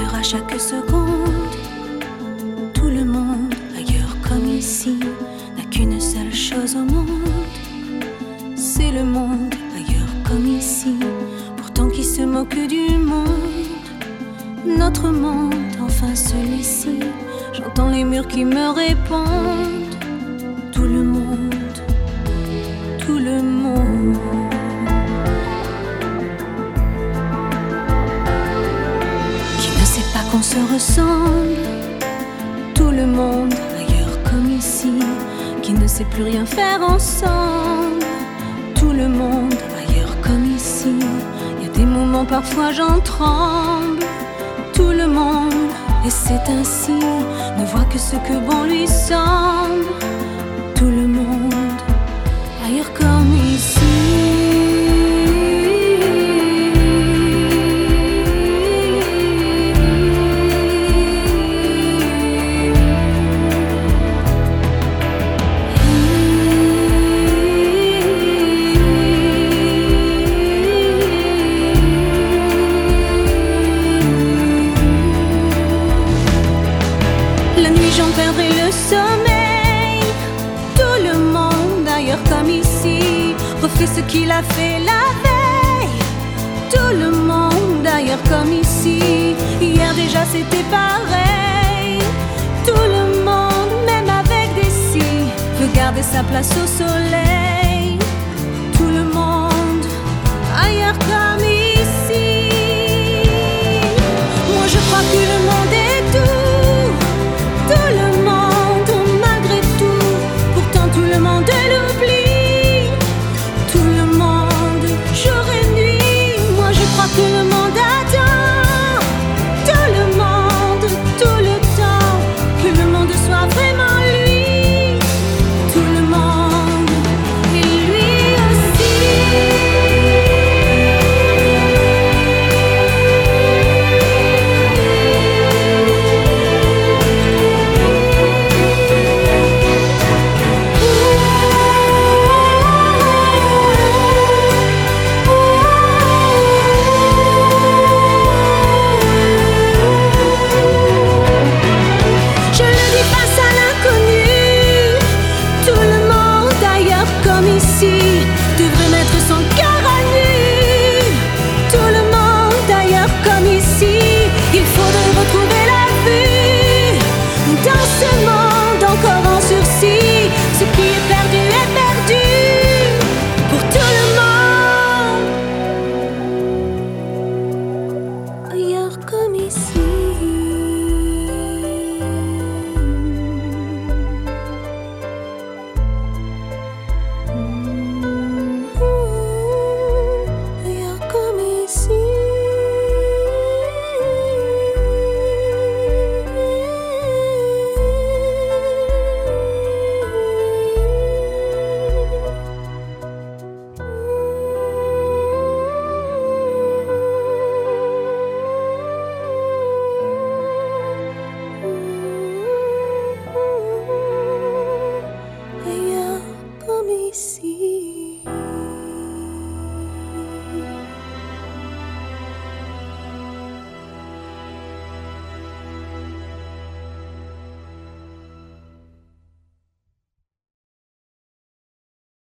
meurt à chaque seconde. Tout le monde, ailleurs comme ici, n'a qu'une seule chose au monde. C'est le monde, ailleurs comme ici, pourtant qui se moque du monde. Notre monde, enfin celui-ci, j'entends les murs qui me répondent. Tout le monde, tout le monde. Qui ne sait pas qu'on se ressemble. Tout le monde, ailleurs comme ici, qui ne sait plus rien faire ensemble. Tout le monde, ailleurs comme ici, y a des moments parfois j'en tremble. Tout le monde, et c'est ainsi, ne voit que ce que bon lui semble. Tout le monde, ailleurs comme ici. J'en perdrai le sommeil. Tout le monde, ailleurs comme ici, refait ce qu'il a fait la veille. Tout le monde, ailleurs comme ici, hier déjà c'était pareil. Tout le monde, même avec des si, veut garder sa place au soleil. Tout le monde, ailleurs comme ici. Moi je crois que le monde est doux. Tout le monde, malgré tout, pourtant tout le monde l'oublie. Tout le monde, jour et nuit, moi je crois que le monde attend. Tout le monde, tout le temps, que le monde soit vraiment lui. Tout le monde, et lui aussi. Devrait mettre son cœur à nu. Tout le monde ailleurs comme ici, il faudrait retrouver la vue. Dans ce monde encore en sursis, ce qui est perdu est perdu. Pour tout le monde ailleurs comme ici. Ailleurs comme ici.